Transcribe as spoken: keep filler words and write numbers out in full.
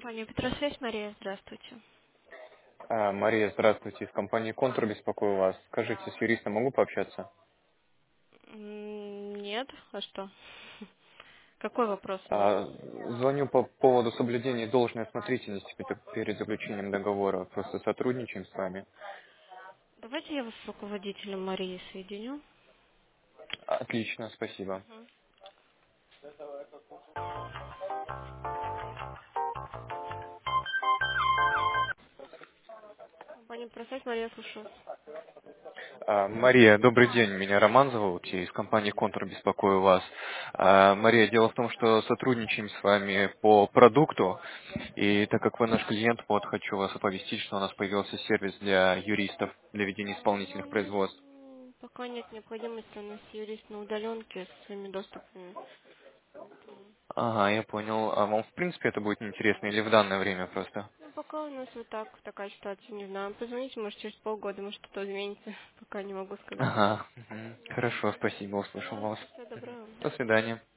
Компания Петросвязь, Мария, здравствуйте. А, Мария, здравствуйте. Из компании «Контур» беспокою вас. Скажите, с юристом могу пообщаться? М, Нет, а что? Какой вопрос у вас? А, звоню по поводу соблюдения должной осмотрительности пе- перед заключением договора. Просто сотрудничаем с вами. Давайте я вас с руководителем Марии соединю. Отлично, спасибо. Мгм. Компания Петросвязь, Мария, слушаю. А, Мария, добрый день. Меня Роман зовут. Я из компании «Контур» беспокою вас. А, Мария, дело в том, что сотрудничаем с вами по продукту. И так как вы наш клиент, вот хочу вас оповестить, что у нас появился сервис для юристов для ведения исполнительных производств. Ну, пока нет необходимости, у нас юрист на удаленке со своими доступами. Поэтому... Ага, я понял. А вам, в принципе, это будет неинтересно или в данное время просто? Ну, пока у нас вот так, такая ситуация, не знаю. Позвоните, может, через полгода, может, что-то изменится. Пока не могу сказать. Ага. Мгм. Хорошо, спасибо, услышал Пожалуйста, вас. всего доброго. До свидания.